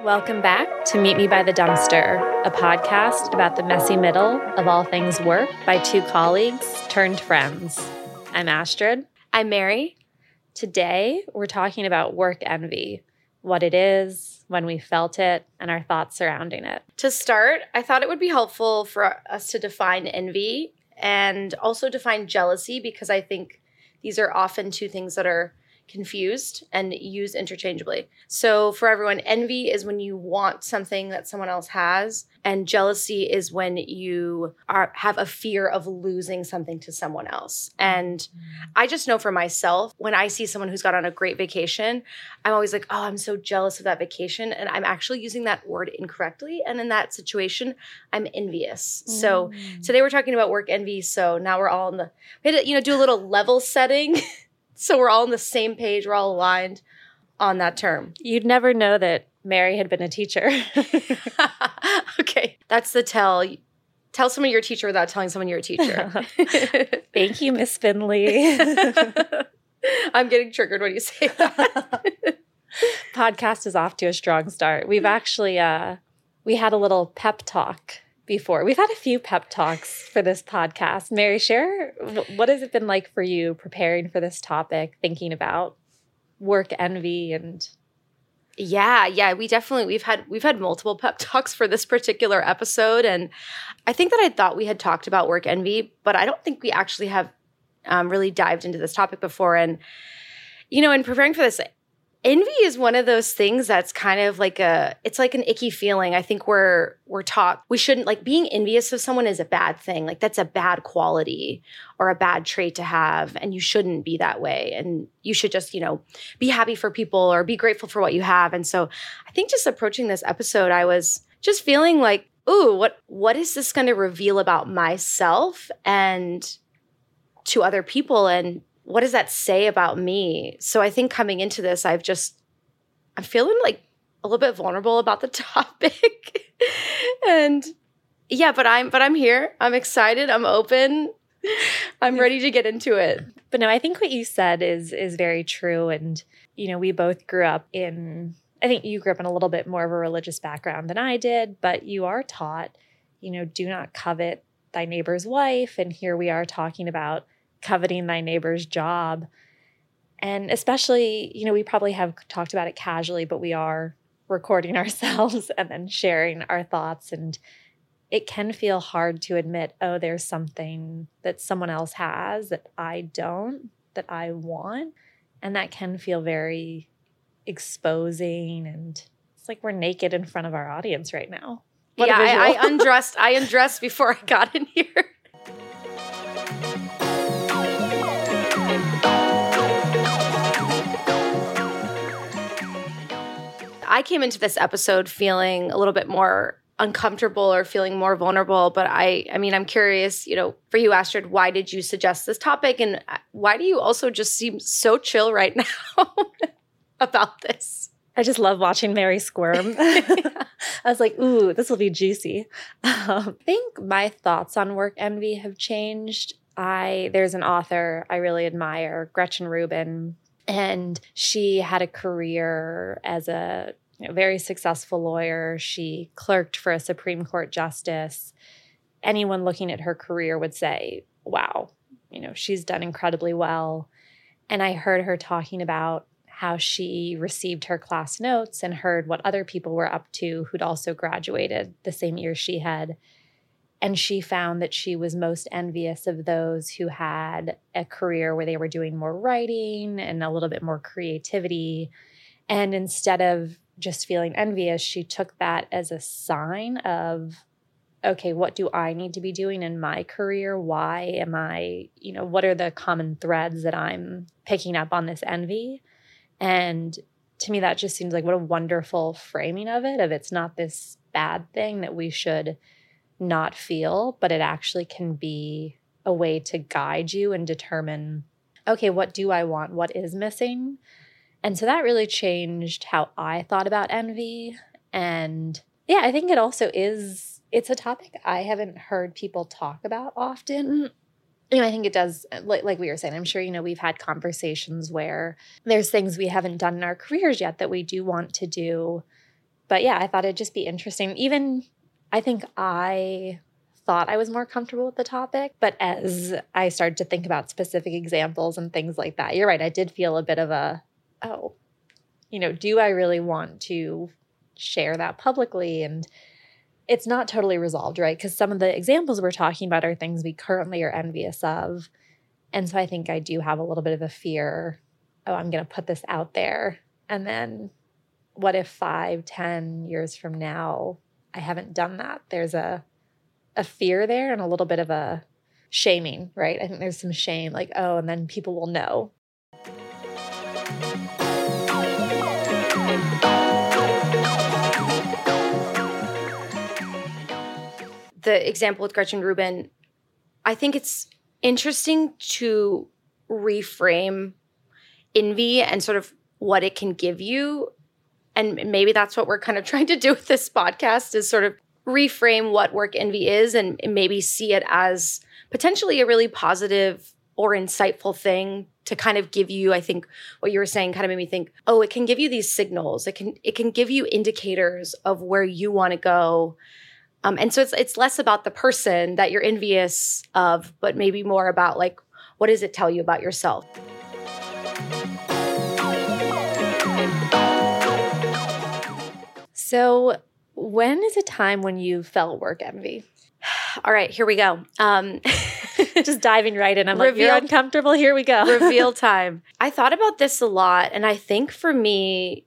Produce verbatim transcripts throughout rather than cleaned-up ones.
Welcome back to Meet Me by the Dumpster, a podcast about the messy middle of all things work by two colleagues turned friends. I'm Astrid. I'm Mary. Today, we're talking about work envy, what it is, when we felt it, and our thoughts surrounding it. To start, I thought it would be helpful for us to define envy and also define jealousy, because I think these are often two things that are confused and used interchangeably. So for everyone, envy is when you want something that someone else has, and jealousy is when you are have a fear of losing something to someone else. And I just know for myself, when I see someone who's got on a great vacation, I'm always like, oh, I'm so jealous of that vacation. And I'm actually using that word incorrectly. And in that situation, I'm envious. Mm. So today we're talking about work envy. So now we're all in the, we had to, you know, do a little level setting. So we're all on the same page. We're all aligned on that term. You'd never know that Mary had been a teacher. Okay. That's the tell. Tell someone you're a teacher without telling someone you're a teacher. Thank you, Miss Finley. I'm getting triggered when you say that. Podcast is off to a strong start. We've actually, uh, we had a little pep talk before. We've had a few pep talks for this podcast. Mary, share, what has it been like for you preparing for this topic, thinking about work envy and... Yeah, yeah, we definitely, we've had, we've had multiple pep talks for this particular episode. And I think that I thought we had talked about work envy, but I don't think we actually have um, really dived into this topic before. And, you know, in preparing for this, envy is one of those things that's kind of like a, it's like an icky feeling. I think we're, we're taught we shouldn't, like, being envious of someone is a bad thing. Like, that's a bad quality or a bad trait to have. And you shouldn't be that way. And you should just, you know, be happy for people or be grateful for what you have. And so I think just approaching this episode, I was just feeling like, ooh, what, what is this going to reveal about myself and to other people? And what does that say about me? So I think coming into this, I've just, I'm feeling like a little bit vulnerable about the topic. And yeah, but I'm, but I'm here. I'm excited. I'm open. I'm ready to get into it. But no, I think what you said is, is very true. And, you know, we both grew up in, I think you grew up in a little bit more of a religious background than I did, but you are taught, you know, do not covet thy neighbor's wife. And here we are talking about coveting thy neighbor's job. And especially, you know, we probably have talked about it casually, but we are recording ourselves and then sharing our thoughts. And it can feel hard to admit, oh, there's something that someone else has that I don't, that I want. And that can feel very exposing. And it's like we're naked in front of our audience right now. What yeah, I, I undressed. I undressed before I got in here. I came into this episode feeling a little bit more uncomfortable or feeling more vulnerable. But I, I mean, I'm curious, you know, for you, Astrid, why did you suggest this topic? And why do you also just seem so chill right now about this? I just love watching Mary squirm. I was like, ooh, this will be juicy. Um, I think my thoughts on work envy have changed. I There's an author I really admire, Gretchen Rubin, and she had a career as a you know, very successful lawyer. She clerked for a Supreme Court justice. Anyone looking at her career would say, wow, you know, she's done incredibly well. And I heard her talking about how she received her class notes and heard what other people were up to who'd also graduated the same year she had. And she found that she was most envious of those who had a career where they were doing more writing and a little bit more creativity. And instead of just feeling envious, she took that as a sign of, okay, what do I need to be doing in my career? Why am I, you know, what are the common threads that I'm picking up on this envy? And to me, that just seems like what a wonderful framing of it, of it's not this bad thing that we should not feel, but it actually can be a way to guide you and determine, okay, what do I want? What is missing? And so that really changed how I thought about envy. And yeah, I think it also is, it's a topic I haven't heard people talk about often. You know, I think it does, like, like we were saying, I'm sure, you know, we've had conversations where there's things we haven't done in our careers yet that we do want to do. but yeah, I thought it'd just be interesting. Even I think I thought I was more comfortable with the topic, but as I started to think about specific examples and things like that, you're right. I did feel a bit of a, oh, you know, do I really want to share that publicly? And it's not totally resolved, right? Because some of the examples we're talking about are things we currently are envious of. And so I think I do have a little bit of a fear, oh, I'm going to put this out there. And then what if five, ten years from now, I haven't done that? There's a a fear there and a little bit of a shaming, right? I think there's some shame, like, oh, and then people will know. The example with Gretchen Rubin, I think it's interesting to reframe envy and sort of what it can give you. And maybe that's what we're kind of trying to do with this podcast, is sort of reframe what work envy is and maybe see it as potentially a really positive or insightful thing to kind of give you. I think what you were saying kind of made me think, oh, it can give you these signals. It can it can give you indicators of where you want to go. Um, and so it's it's less about the person that you're envious of, but maybe more about like, what does it tell you about yourself? So when is a time when you felt work envy? All right, here we go. Um, Just diving right in. I'm like, Reveal- you're uncomfortable? Here we go. Reveal time. I thought about this a lot, and I think for me,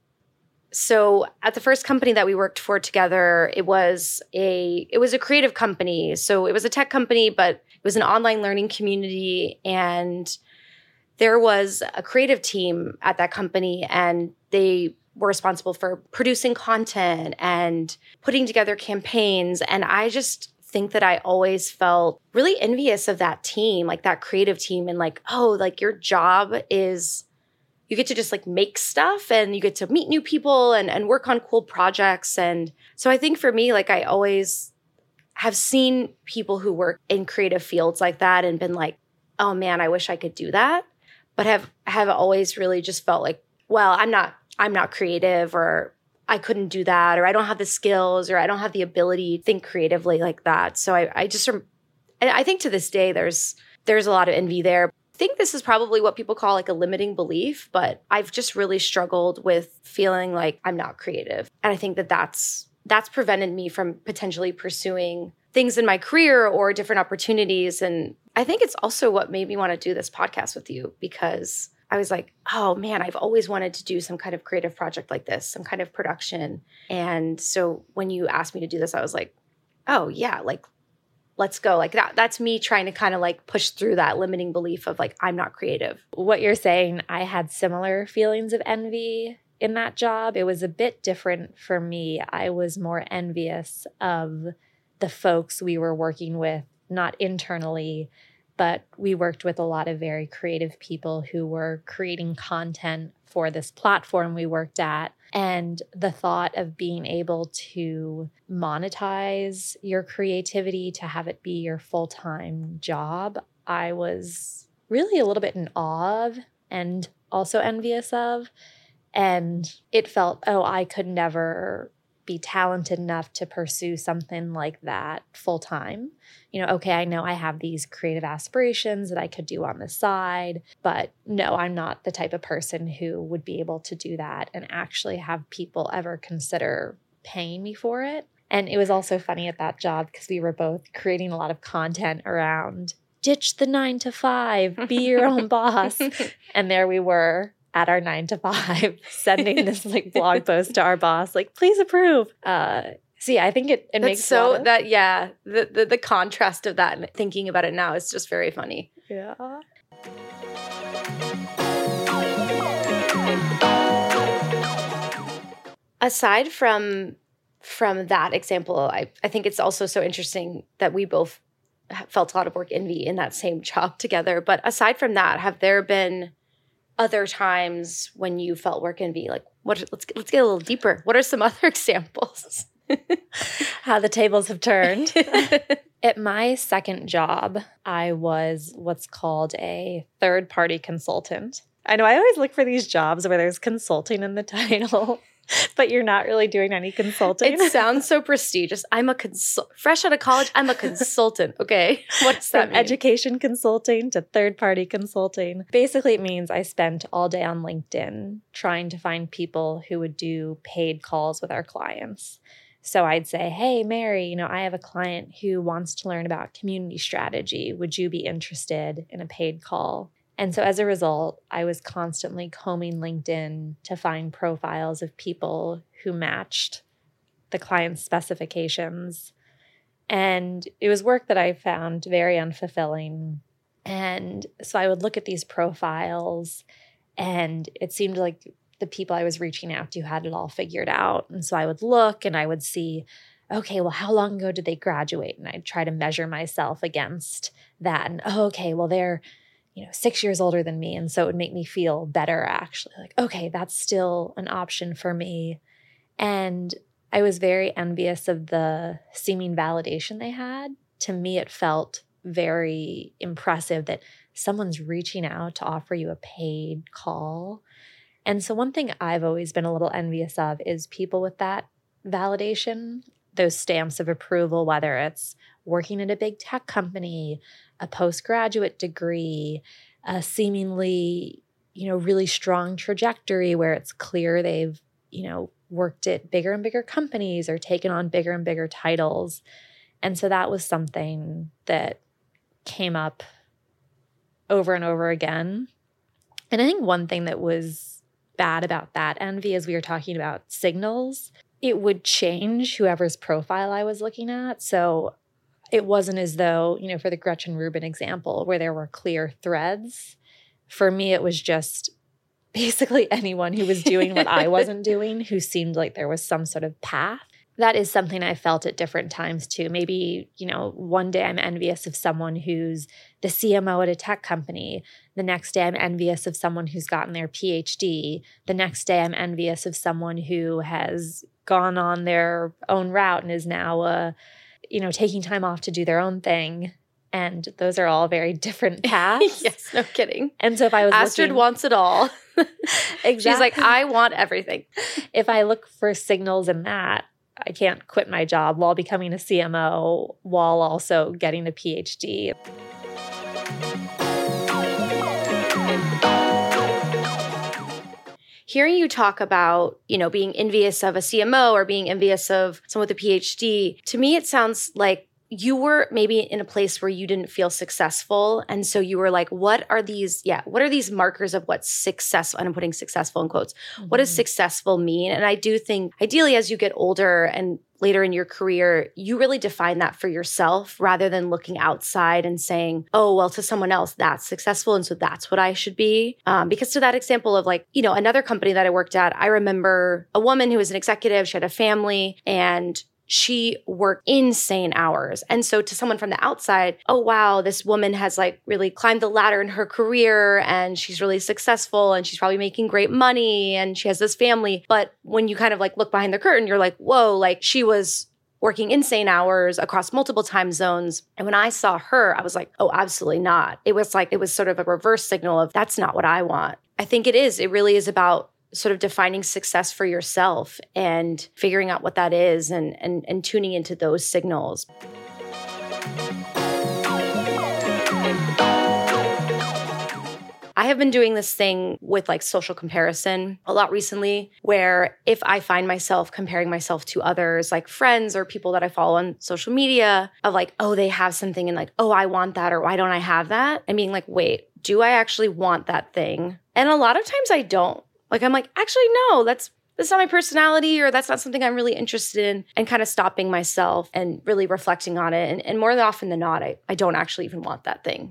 so at the first company that we worked for together, it was a it was a creative company. So it was a tech company, but it was an online learning community, and there was a creative team at that company, and they were responsible for producing content and putting together campaigns. And I just think that I always felt really envious of that team, like that creative team, and like, oh, like your job is you get to just like make stuff and you get to meet new people and, and work on cool projects. And so I think for me, like I always have seen people who work in creative fields like that and been like, oh man, I wish I could do that. But have have always really just felt like, well, I'm not I'm not creative, or I couldn't do that, or I don't have the skills, or I don't have the ability to think creatively like that. So I, I just, and I think to this day, there's there's a lot of envy there. I think this is probably what people call like a limiting belief, but I've just really struggled with feeling like I'm not creative. And I think that that's, that's prevented me from potentially pursuing things in my career or different opportunities. And I think it's also what made me want to do this podcast with you, because I was like, oh man, I've always wanted to do some kind of creative project like this, some kind of production. And so when you asked me to do this, I was like, oh yeah, like, let's go. Like that, that's me trying to kind of like push through that limiting belief of like, I'm not creative. What you're saying, I had similar feelings of envy in that job. It was a bit different for me. I was more envious of the folks we were working with, not internally, but we worked with a lot of very creative people who were creating content for this platform we worked at. And the thought of being able to monetize your creativity, to have it be your full-time job, I was really a little bit in awe of and also envious of. And it felt, oh, I could never be talented enough to pursue something like that full time. You know, okay, I know I have these creative aspirations that I could do on the side, but no, I'm not the type of person who would be able to do that and actually have people ever consider paying me for it. And it was also funny at that job because we were both creating a lot of content around ditch the nine to five, be your own boss. And there we were at our nine to five, sending this like blog post to our boss, like, please approve. Uh, so yeah, I think it, it That's makes so of, that, yeah, the, the, the contrast of that and thinking about it now is just very funny. Yeah. Aside from, from that example, I, I think it's also so interesting that we both felt a lot of work envy in that same job together. But aside from that, have there been other times when you felt work envy? Like, what? Let's let's get a little deeper. What are some other examples? How the tables have turned. At my second job, I was what's called a third-party consultant. I know I always look for these jobs where there's consulting in the title. But you're not really doing any consulting. It sounds so prestigious. I'm a consult fresh out of college. I'm a consultant. Okay. What does that From mean? education consulting to third-party consulting. Basically, it means I spent all day on LinkedIn trying to find people who would do paid calls with our clients. So I'd say, hey, Mary, you know, I have a client who wants to learn about community strategy. Would you be interested in a paid call? And so as a result, I was constantly combing LinkedIn to find profiles of people who matched the client's specifications. And it was work that I found very unfulfilling. And so I would look at these profiles, and it seemed like the people I was reaching out to had it all figured out. And so I would look and I would see, okay, well, how long ago did they graduate? And I'd try to measure myself against that. And, oh, okay, well, they're you know, six years older than me. And so it would make me feel better, actually. Like, okay, that's still an option for me. And I was very envious of the seeming validation they had. To me, it felt very impressive that someone's reaching out to offer you a paid call. And so one thing I've always been a little envious of is people with that validation, those stamps of approval, whether it's working at a big tech company, a postgraduate degree, a seemingly, you know, really strong trajectory where it's clear they've, you know, worked at bigger and bigger companies or taken on bigger and bigger titles. And so that was something that came up over and over again. And I think one thing that was bad about that envy, as we were talking about signals, it would change whoever's profile I was looking at. So it wasn't as though, you know, for the Gretchen Rubin example, where there were clear threads. For me, it was just basically anyone who was doing what I wasn't doing, who seemed like there was some sort of path. That is something I felt at different times too. Maybe, you know, one day I'm envious of someone who's the C M O at a tech company. The next day I'm envious of someone who's gotten their P H D. The next day I'm envious of someone who has gone on their own route and is now a you know, taking time off to do their own thing. And those are all very different paths. Yes, no kidding. And so if I was Astrid looking, wants it all. Exactly. She's like, I want everything. If I look for signals in that, I can't quit my job while becoming a C M O while also getting a P H D. Hearing you talk about, you know, being envious of a C M O or being envious of someone with a P H D, to me, it sounds like you were maybe in a place where you didn't feel successful. And so you were like, what are these, yeah, what are these markers of what's successful? And I'm putting successful in quotes. Mm-hmm. What does successful mean? And I do think ideally as you get older and later in your career, you really define that for yourself rather than looking outside and saying, oh, well, to someone else, that's successful. And so that's what I should be. Um, because to that example of like, you know, another company that I worked at, I remember a woman who was an executive, she had a family, and she worked insane hours. And so to someone from the outside, oh, wow, this woman has like really climbed the ladder in her career and she's really successful and she's probably making great money and she has this family. But when you kind of like look behind the curtain, you're like, whoa, like she was working insane hours across multiple time zones. And when I saw her, I was like, oh, absolutely not. It was like, it was sort of a reverse signal of that's not what I want. I think it is. It really is about sort of defining success for yourself and figuring out what that is and, and, and tuning into those signals. I have been doing this thing with like social comparison a lot recently, where if I find myself comparing myself to others, like friends or people that I follow on social media, of like, oh, they have something and like, oh, I want that, or why don't I have that? And being like, wait, do I actually want that thing? And a lot of times I don't. Like, I'm like, actually, no, that's that's not my personality, or that's not something I'm really interested in, and kind of stopping myself and really reflecting on it. And, and more often than not, I, I don't actually even want that thing.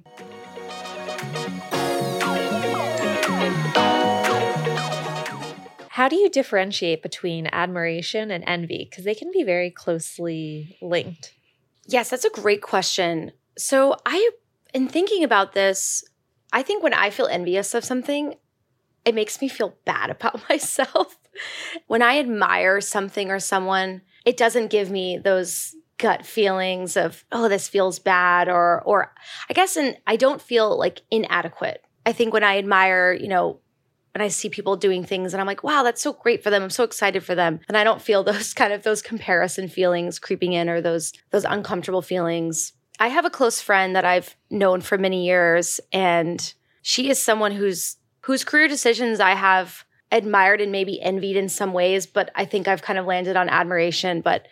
How do you differentiate between admiration and envy? Because they can be very closely linked. Yes, that's a great question. So I, in thinking about this, I think when I feel envious of something, it makes me feel bad about myself. When I admire something or someone, it doesn't give me those gut feelings of, oh, this feels bad, or, or I guess, and I don't feel like inadequate. I think when I admire, you know, when I see people doing things and I'm like, wow, that's so great for them. I'm so excited for them. And I don't feel those kind of those comparison feelings creeping in or those those uncomfortable feelings. I have a close friend that I've known for many years, and she is someone whose whose career decisions I have admired and maybe envied in some ways, but I think I've kind of landed on admiration. But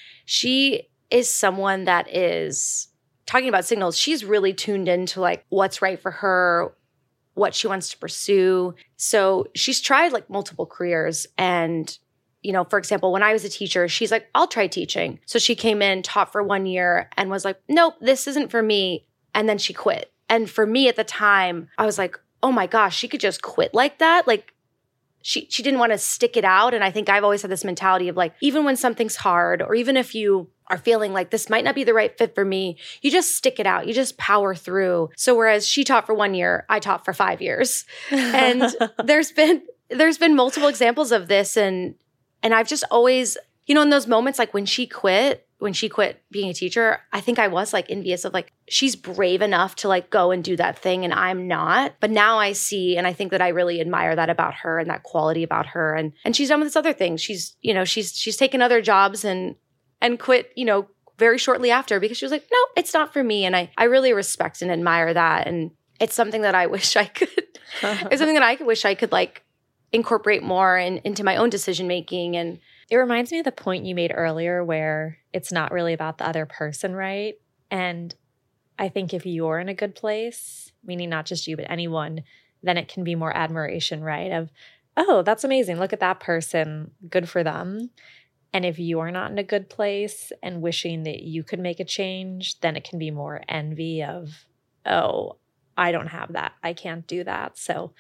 she is someone that is talking about signals. She's really tuned into like what's right for her, what she wants to pursue. So she's tried like multiple careers. And, you know, for example, when I was a teacher, she's like, I'll try teaching. So she came in, taught for one year and was like, nope, this isn't for me. And then she quit. And for me at the time, I was like, oh my gosh, she could just quit like that. Like she, she didn't want to stick it out. And I think I've always had this mentality of like, even when something's hard, or even if you are feeling like this might not be the right fit for me, you just stick it out. You just power through. So whereas she taught for one year, I taught for five years. And there's been there's been multiple examples of this. And and I've just always, you know, in those moments, like when she quit, when she quit being a teacher, I think I was like envious of like, she's brave enough to like go and do that thing and I'm not. But now I see, and I think that I really admire that about her and that quality about her. And and she's done with this other thing. She's, you know, she's she's taken other jobs and and quit, you know, very shortly after because she was like, no, it's not for me. And I, I really respect and admire that. And it's something that I wish I could, it's something that I could wish I could like incorporate more in, into my own decision-making. And it reminds me of the point you made earlier where it's not really about the other person, right? And I think if you're in a good place, meaning not just you, but anyone, then it can be more admiration, right? Of, oh, that's amazing. Look at that person. Good for them. And if you're not in a good place and wishing that you could make a change, then it can be more envy of, oh, I don't have that. I can't do that. So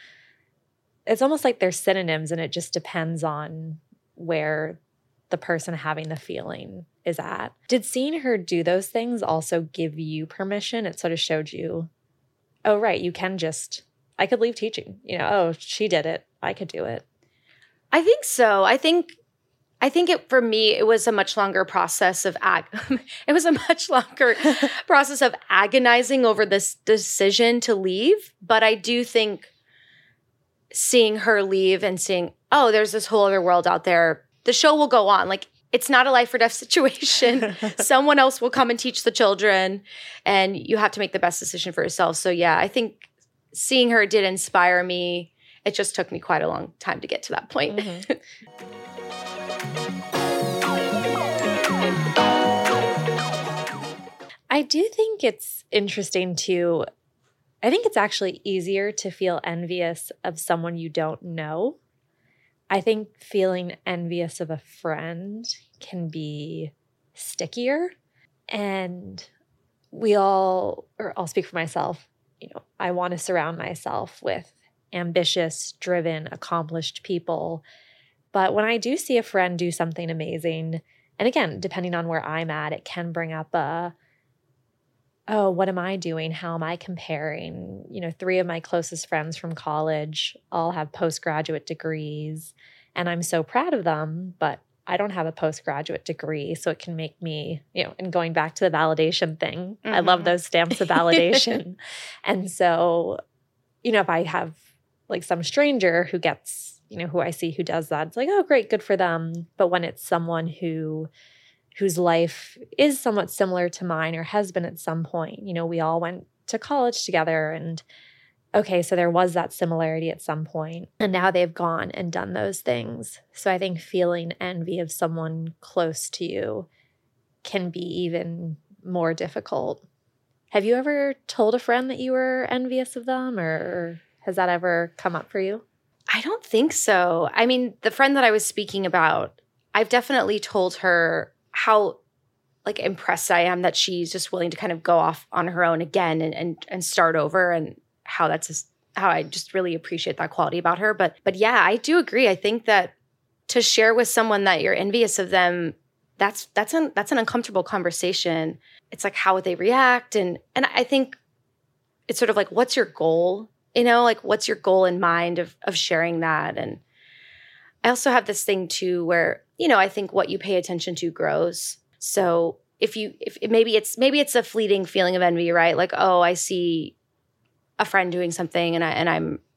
it's almost like they're synonyms, and it just depends on where the person having the feeling is at. Did seeing her do those things also give you permission? It sort of showed you, oh, right, you can just, I could leave teaching. You know, oh, she did it. I could do it. I think so. I think I think it for me, it was a much longer process of ag- it was a much longer process of agonizing over this decision to leave. But I do think seeing her leave and seeing, oh, there's this whole other world out there. The show will go on. Like, it's not a life or death situation. Someone else will come and teach the children, and you have to make the best decision for yourself. So yeah, I think seeing her did inspire me. It just took me quite a long time to get to that point. Mm-hmm. I do think it's interesting to, I think it's actually easier to feel envious of someone you don't know. I think feeling envious of a friend can be stickier. And we all, or I'll speak for myself, you know, I want to surround myself with ambitious, driven, accomplished people. But when I do see a friend do something amazing, and again, depending on where I'm at, it can bring up a, oh, what am I doing? How am I comparing? You know, three of my closest friends from college all have postgraduate degrees, and I'm so proud of them, but I don't have a postgraduate degree. So it can make me, you know, and going back to the validation thing, mm-hmm. I love those stamps of validation. And so, you know, if I have like some stranger who gets, you know, who I see who does that, it's like, oh, great, good for them. But when it's someone who whose life is somewhat similar to mine or has been at some point. You know, we all went to college together, and okay, so there was that similarity at some point, and now they've gone and done those things. So I think feeling envy of someone close to you can be even more difficult. Have you ever told a friend that you were envious of them, or has that ever come up for you? I don't think so. I mean, the friend that I was speaking about, I've definitely told her how like impressed I am that she's just willing to kind of go off on her own again and and, and start over, and how that's just, how I just really appreciate that quality about her. But but yeah, I do agree. I think that to share with someone that you're envious of them, that's that's an that's an uncomfortable conversation. It's like, how would they react? And and I think it's sort of like, what's your goal? You know, like what's your goal in mind of of sharing that? And I also have this thing too where, you know, I think what you pay attention to grows. So if you, if maybe it's, maybe it's a fleeting feeling of envy, right? Like, oh, I see a friend doing something and I, and I'm,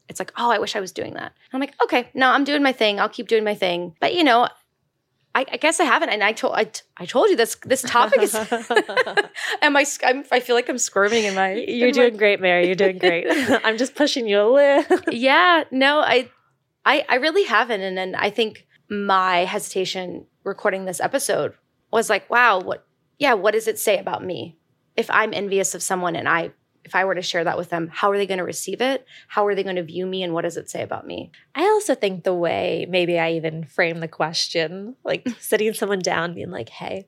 it's like, oh, I wish I was doing that. I'm like, okay, no, I'm doing my thing. I'll keep doing my thing. But, you know, I, I guess I haven't. And I told I, I told you this this topic is am I I'm, I feel like I'm squirming in my You're in doing my, great, Mary. You're doing great. I'm just pushing you a little. Yeah, no, I I I really haven't. And then I think my hesitation recording this episode was like, wow, what yeah, what does it say about me? If I'm envious of someone and I if I were to share that with them, how are they going to receive it? How are they going to view me? And what does it say about me? I also think the way maybe I even frame the question, like sitting someone down, being like, hey,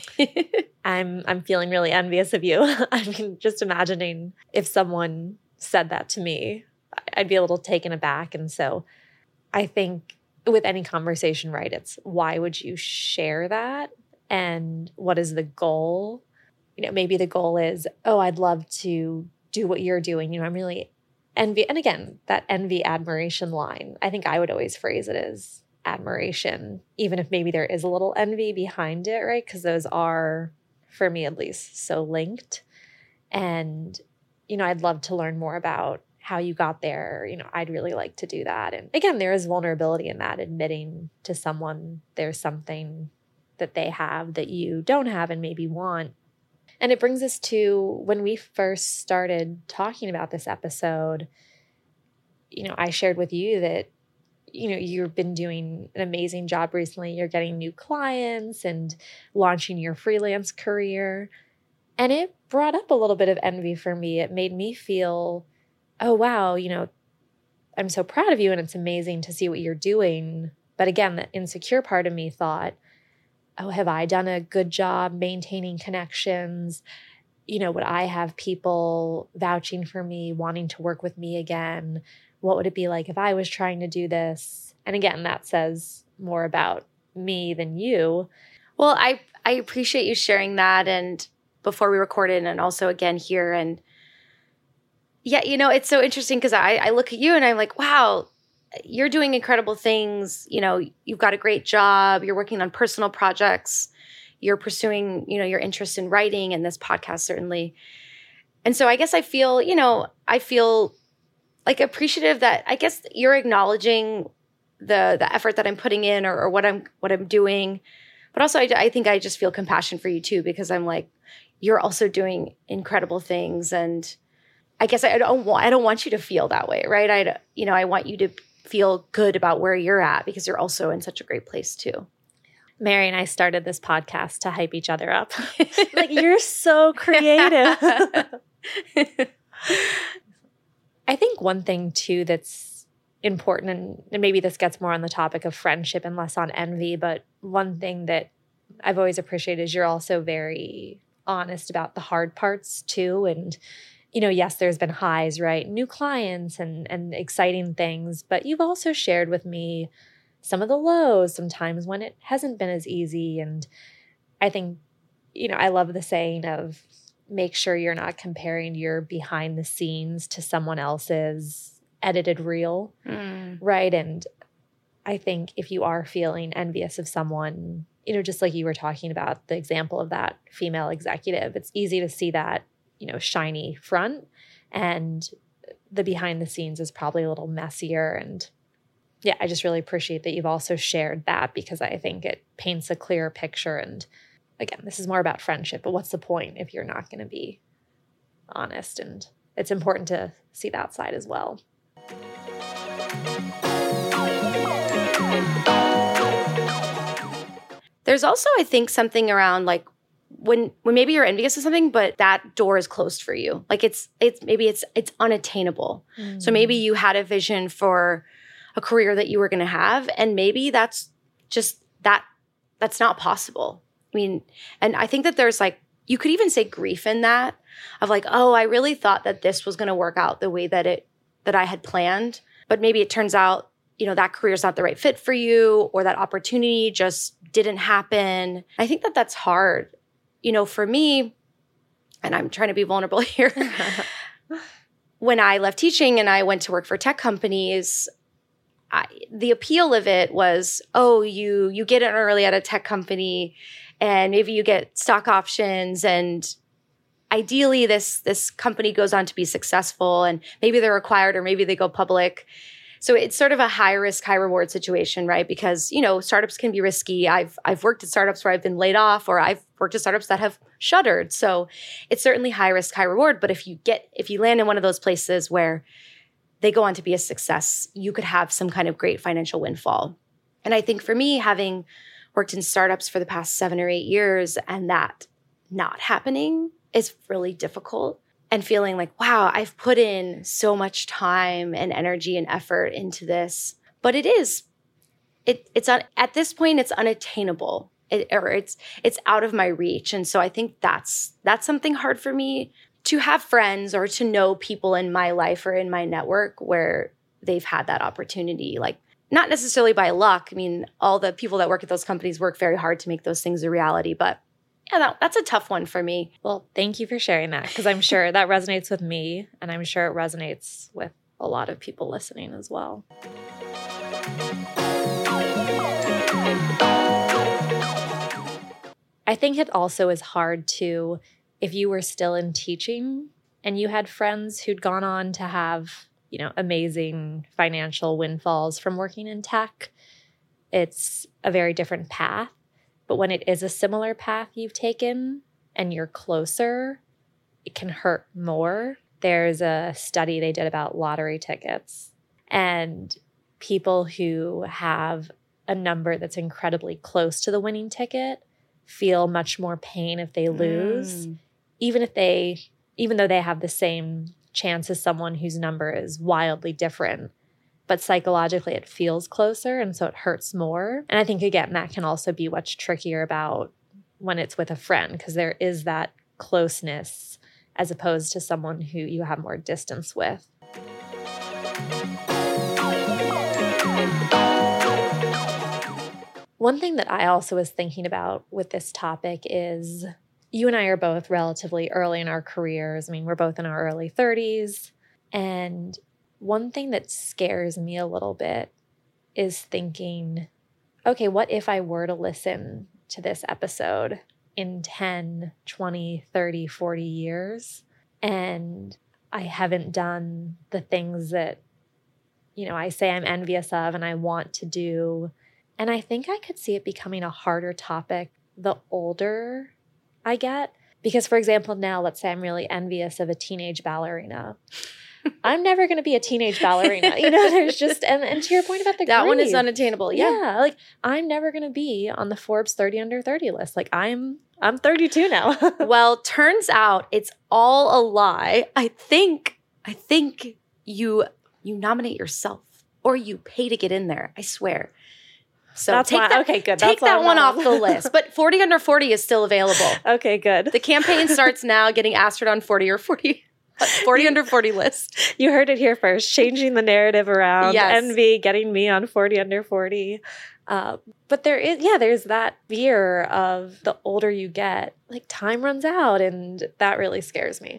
I'm I'm feeling really envious of you. I mean, just imagining if someone said that to me, I'd be a little taken aback. And so I think with any conversation, right, it's why would you share that? And what is the goal? You know, maybe the goal is, oh, I'd love to do what you're doing. You know, I'm really envy. And again, that envy admiration line, I think I would always phrase it as admiration, even if maybe there is a little envy behind it, right? Because those are, for me at least, so linked. And, you know, I'd love to learn more about how you got there. You know, I'd really like to do that. And again, there is vulnerability in that, admitting to someone there's something that they have that you don't have and maybe want. And it brings us to when we first started talking about this episode, you know, I shared with you that, you know, you've been doing an amazing job recently. You're getting new clients and launching your freelance career. And it brought up a little bit of envy for me. It made me feel, oh, wow, you know, I'm so proud of you and it's amazing to see what you're doing. But again, the insecure part of me thought, oh, have I done a good job maintaining connections? You know, would I have people vouching for me, wanting to work with me again? What would it be like if I was trying to do this? And again, that says more about me than you. Well, I, I appreciate you sharing that. And before we recorded and also again here. And yeah, you know, it's so interesting because I, I look at you and I'm like, wow, you're doing incredible things. You know, you've got a great job. You're working on personal projects. You're pursuing, you know, your interest in writing and this podcast, certainly. And so I guess I feel, you know, I feel like appreciative that I guess you're acknowledging the the effort that I'm putting in or, or what I'm what I'm doing. But also I, I think I just feel compassion for you too, because I'm like, you're also doing incredible things. And I guess I don't want, I don't want you to feel that way, right? I, you know, I want you to feel good about where you're at because you're also in such a great place too. Mary and I started this podcast to hype each other up. Like, you're so creative. I think one thing too that's important, and, and maybe this gets more on the topic of friendship and less on envy, but one thing that I've always appreciated is you're also very honest about the hard parts too. And you know, yes, there's been highs, right? New clients and and exciting things, but you've also shared with me some of the lows, sometimes when it hasn't been as easy. And I think, you know, I love the saying of make sure you're not comparing your behind the scenes to someone else's edited reel, mm. right? And I think if you are feeling envious of someone, you know, just like you were talking about the example of that female executive, it's easy to see that, you know, shiny front, and the behind the scenes is probably a little messier. And yeah, I just really appreciate that you've also shared that, because I think it paints a clearer picture. And again, this is more about friendship, but what's the point if you're not going to be honest? And it's important to see that side as well. There's also, I think, something around like when when maybe you're envious of something, but that door is closed for you. Like it's it's maybe it's it's unattainable. Mm. So maybe you had a vision for a career that you were going to have, and maybe that's just that that's not possible. I mean, and I think that there's like, you could even say grief in that of like, oh, I really thought that this was going to work out the way that it that I had planned, but maybe it turns out, you know, that career is not the right fit for you, or that opportunity just didn't happen. I think that that's hard. You know, for me, and I'm trying to be vulnerable here, when I left teaching and I went to work for tech companies, I, the appeal of it was, oh, you you get in early at a tech company and maybe you get stock options and ideally this this company goes on to be successful and maybe they're acquired or maybe they go public. So it's sort of a high risk, high reward situation, right? Because, you know, startups can be risky. I've I've worked at startups where I've been laid off, or I've worked at startups that have shuttered. So it's certainly high risk, high reward. But if you get if you land in one of those places where they go on to be a success, you could have some kind of great financial windfall. And I think for me, having worked in startups for the past seven or eight years and that not happening is really difficult. And feeling like, wow, I've put in so much time and energy and effort into this, but it is, it, it's un, at this point, it's unattainable, it, or it's it's out of my reach. And so I think that's that's something hard for me to have friends or to know people in my life or in my network where they've had that opportunity, like not necessarily by luck. I mean, all the people that work at those companies work very hard to make those things a reality, but yeah, that, that's a tough one for me. Well, thank you for sharing that, because I'm sure that resonates with me, and I'm sure it resonates with a lot of people listening as well. I think it also is hard to, if you were still in teaching and you had friends who'd gone on to have, you know, amazing financial windfalls from working in tech, it's a very different path. But when it is a similar path you've taken and you're closer, it can hurt more. There's a study they did about lottery tickets, and people who have a number that's incredibly close to the winning ticket feel much more pain if they lose, mm. even if they, even though they have the same chance as someone whose number is wildly different. But psychologically, it feels closer, and so it hurts more. And I think, again, that can also be what's trickier about when it's with a friend, because there is that closeness as opposed to someone who you have more distance with. One thing that I also was thinking about with this topic is you and I are both relatively early in our careers. I mean, we're both in our early thirties, and one thing that scares me a little bit is thinking, okay, what if I were to listen to this episode in ten, twenty, thirty, forty years, and I haven't done the things that, you know, I say I'm envious of and I want to do. And I think I could see it becoming a harder topic the older I get. Because, for example, now let's say I'm really envious of a teenage ballerina. I'm never going to be a teenage ballerina. You know, there's just, and, and to your point about the That grief, one is unattainable. Yeah. Yeah. Like, I'm never going to be on the Forbes thirty under thirty list. Like, I'm, I'm thirty-two now. Well, turns out it's all a lie. I think, I think you, you nominate yourself or you pay to get in there. I swear. So That's take why, that, okay, good. Take That's that one off the list. But forty under forty is still available. Okay, good. The campaign starts now, getting Astrid on forty or forty. forty under forty list. You heard it here first. Changing the narrative around. Yes. Envy, getting me on forty under forty. Uh, but there is, yeah, there's that fear of the older you get, like time runs out, and that really scares me.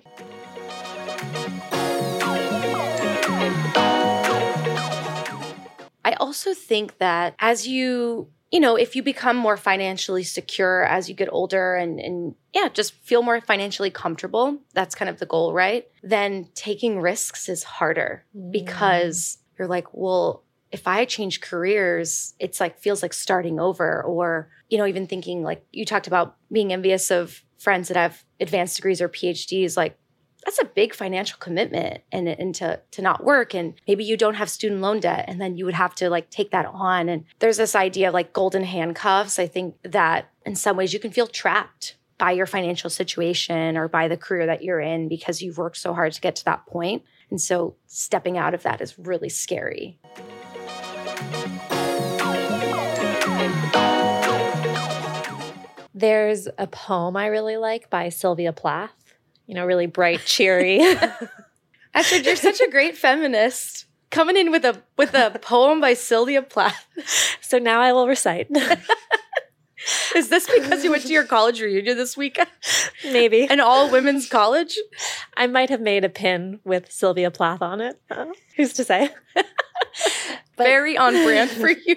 I also think that as you, you know, if you become more financially secure as you get older and, and yeah, just feel more financially comfortable, that's kind of the goal, right? Then taking risks is harder mm. because you're like, well, if I change careers, it's like, feels like starting over. Or, you know, even thinking like you talked about being envious of friends that have advanced degrees or P H Ds, like that's a big financial commitment and, and to, to not work. And maybe you don't have student loan debt and then you would have to like take that on. And there's this idea of like golden handcuffs. I think that in some ways you can feel trapped by your financial situation or by the career that you're in because you've worked so hard to get to that point. And so stepping out of that is really scary. There's a poem I really like by Sylvia Plath. You know, really bright, cheery. Astrid, you're such a great feminist. Coming in with a with a poem by Sylvia Plath. So now I will recite. Is this because you went to your college reunion this weekend? Maybe. An all-women's college? I might have made a pin with Sylvia Plath on it. Uh, who's to say? Very on brand for you.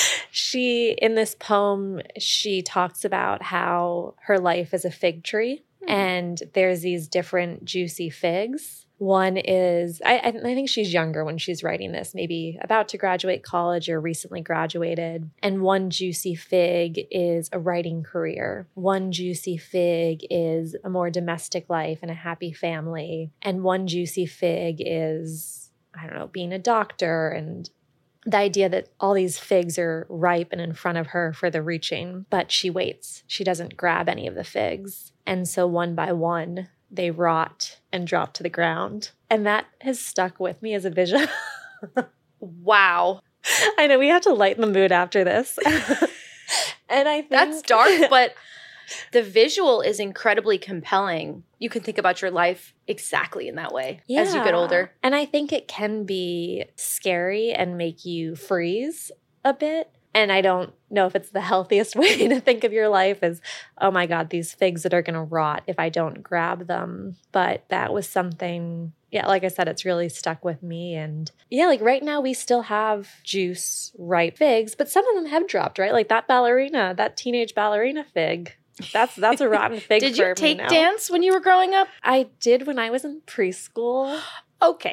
She, in this poem, she talks about how her life is a fig tree. And there's these different juicy figs. One is, I, I think she's younger when she's writing this, maybe about to graduate college or recently graduated. And one juicy fig is a writing career. One juicy fig is a more domestic life and a happy family. And one juicy fig is, I don't know, being a doctor, and the idea that all these figs are ripe and in front of her for the reaching, but she waits. She doesn't grab any of the figs. And so one by one, they rot and drop to the ground. And that has stuck with me as a vision. Wow. I know we have to lighten the mood after this. And I think that's dark, but the visual is incredibly compelling. You can think about your life exactly in that way yeah. as you get older. And I think it can be scary and make you freeze a bit. And I don't know if it's the healthiest way to think of your life as, oh my God, these figs that are going to rot if I don't grab them. But that was something, yeah, like I said, it's really stuck with me. And yeah, like right now we still have juice ripe figs, but some of them have dropped, right? Like that ballerina, that teenage ballerina fig. That's that's a rotten fig. Did for you take me now. dance when you were growing up? I did when I was in preschool. Okay.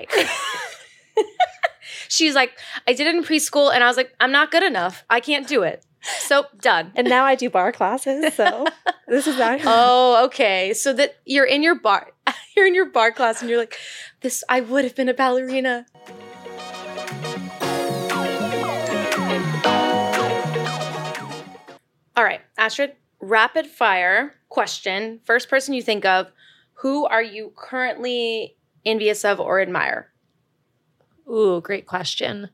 She's like, I did it in preschool, and I was like, I'm not good enough. I can't do it. So done. And now I do bar classes. So this is that. Oh, okay. So that you're in your bar, you're in your bar class, and you're like, this. I would have been a ballerina. All right, Astrid. Rapid fire question. First person you think of, who are you currently envious of or admire? Ooh, great question.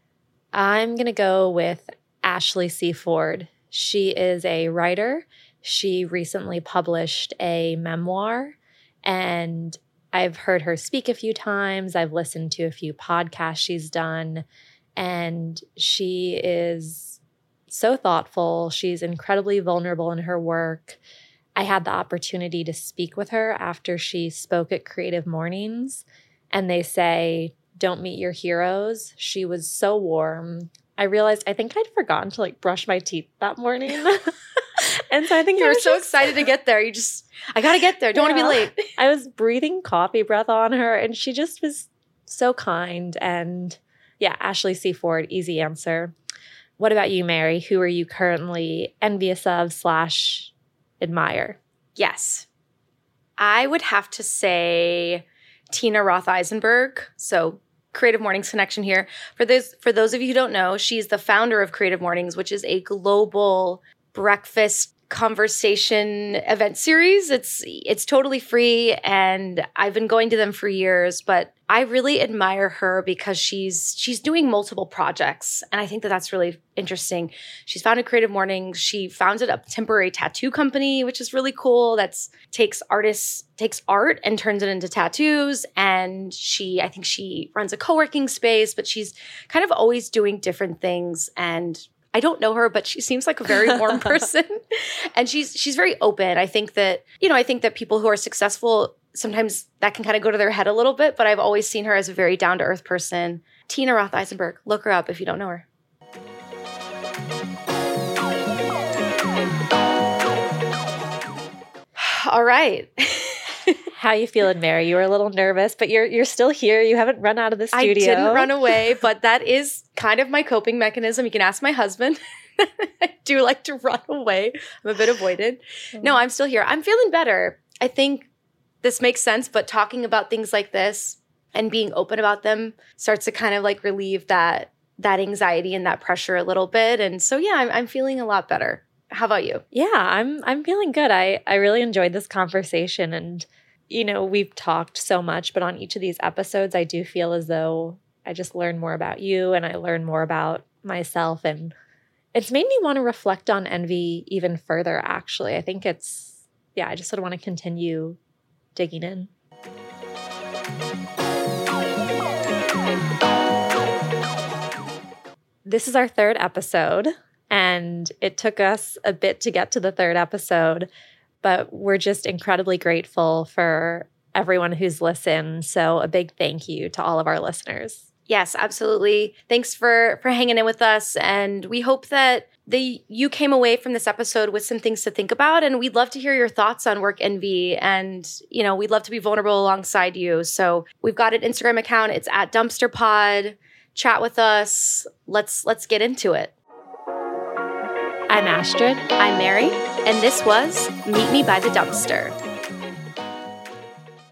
I'm going to go with Ashley C. Ford. She is a writer. She recently published a memoir, and I've heard her speak a few times. I've listened to a few podcasts she's done, and she is so thoughtful. She's incredibly vulnerable in her work. I had the opportunity to speak with her after she spoke at Creative Mornings, and they say, don't meet your heroes. She was so warm. I realized I think I'd forgotten to like brush my teeth that morning. And so I think you were so just, excited to get there. You just, I got to get there. Don't yeah. want to be late. I was breathing coffee breath on her, and she just was so kind. And yeah, Ashley C. Ford, easy answer. What about you, Mary? Who are you currently envious of slash admire? Yes. I would have to say Tina Roth Eisenberg. So Creative Mornings connection here. For those, for those of you who don't know, she's the founder of Creative Mornings, which is a global breakfast conversation event series. It's it's totally free, and I've been going to them for years, but I really admire her because she's she's doing multiple projects, and I think that that's really interesting. She's founded Creative Mornings. She founded a temporary tattoo company, which is really cool. That's takes artists takes art and turns it into tattoos. And she, I think she runs a co-working space, but she's kind of always doing different things. And I don't know her, but she seems like a very warm person, and she's she's very open. I think that, you know, I think that people who are successful, sometimes that can kind of go to their head a little bit, but I've always seen her as a very down-to-earth person. Tina Roth Eisenberg, look her up if you don't know her. All right. How you feeling, Mary? You were a little nervous, but you're you're still here. You haven't run out of the studio. I didn't run away, but that is kind of my coping mechanism. You can ask my husband. I do like to run away. I'm a bit avoided. No, I'm still here. I'm feeling better. I think this makes sense, but talking about things like this and being open about them starts to kind of like relieve that that anxiety and that pressure a little bit. And so, yeah, I'm, I'm feeling a lot better. How about you? Yeah, I'm I'm feeling good. I, I really enjoyed this conversation, and you know, we've talked so much, but on each of these episodes, I do feel as though I just learn more about you and I learn more about myself. And it's made me want to reflect on envy even further, actually. I think it's, yeah, I just sort of want to continue digging in. This is our third episode, and it took us a bit to get to the third episode. But we're just incredibly grateful for everyone who's listened. So a big thank you to all of our listeners. Yes, absolutely. Thanks for for hanging in with us. And we hope that the you came away from this episode with some things to think about. And we'd love to hear your thoughts on work envy. And, you know, we'd love to be vulnerable alongside you. So we've got an Instagram account. It's at Dumpster Pod. Chat with us. Let's let's get into it. I'm Astrid. I'm Mary. And this was Meet Me by the Dumpster.